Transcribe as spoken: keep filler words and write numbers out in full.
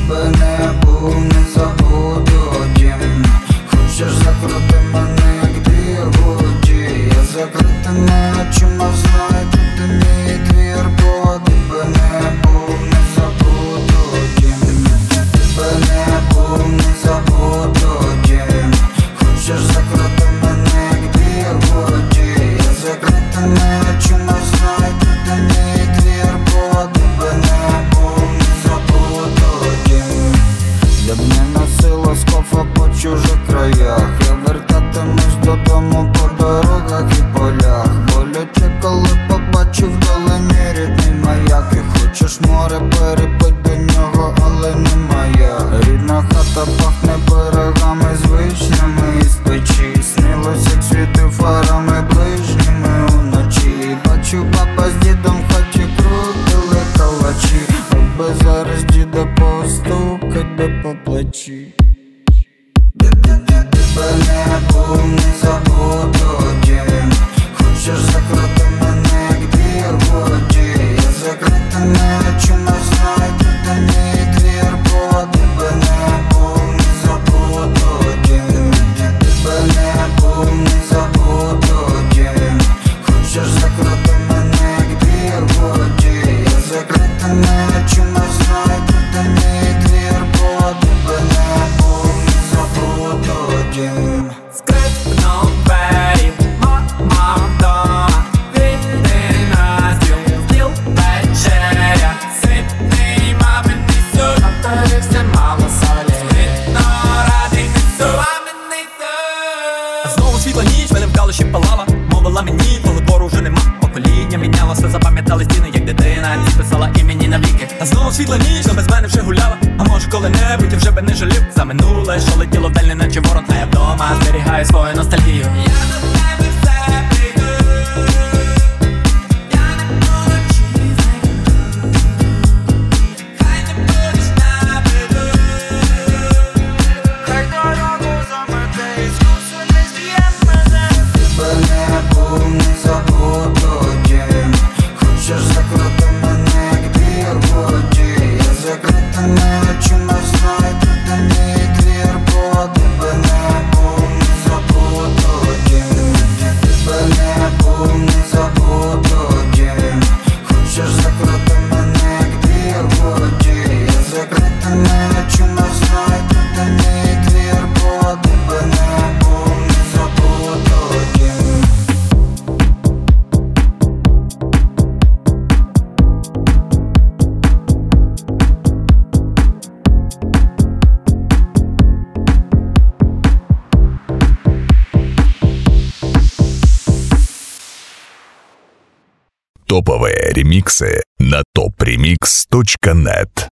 тебе не був, не забуду дім. Хочеш закрути мене, як бігуді. Я закритими очима знаю, тут і мій двір, бо тебе не був, не забуду дім. Тебе не був, не забуду дім. Хочеш закрути мене, як бігуді. Я закритими очима знаю, тут і мій двір, бо тебе не був, не забуду дім. Я б не носила скофа по чужих краях. Я вертатимусь додому по дорогах і полях. Боляче, коли побачив вдалині рідний маяк. І хочеш море перепить до нього, але не моя. Рідна хата пахне пирогами з вишнями із печі. Снилось, як світив фарами ближніми уночі. Бачу, баба з дідом в хаті крутили калачі. Аби зараз діда постукать би по плечі. Тебе не був, не забуду дім. Хочеш закрити мене, як бігуді. Я закритими очима знаю, тут і мій двір, бо тебе не був, не забуду дім. Тебе не був, не забуду дім. Хочеш закрити мене, як бігуді. Я закритими очима знаю, тут і мій двір, бо тебе не був, не забуду дім. Скрипнув двері, мама вдома. Відти на стіл, стіл вечеря. Ситний маминий суп, повторився мало солі. Скрипно радий несу, маминий суп. Знову світла ніч, мене вдало ще палала. Мовила мені, коли пору вже нема. Покоління мінялося, запам'ятали стіни, як дитина. Ці писала імені навіки. А знову світла ніч, но без мене вже гуляла. А може коли-небудь я вже би не жалів за минуле, що летіло вдаль, неначе ворон. А я вдома зберігаю свою ностальгію. Я до тебе все прийду. Я не буду чистий. Хай не будеш на виду. Хай дорогу замете, Ісусу не з'їм мене. Тебе не був, не забуду дім. Хочеш закрити мене, як бігуді. Я закритими очима знаю, тут і мій двір, бо тебе не був, не забуду дім. Тебе не був, не забуду дім. Хочеш закрити мене, як бігуді. Я закритими очима знаю, тут і мій двір, бо тебе не був, не забуду дім. Топовые ремиксы на топ ремикс точка нет.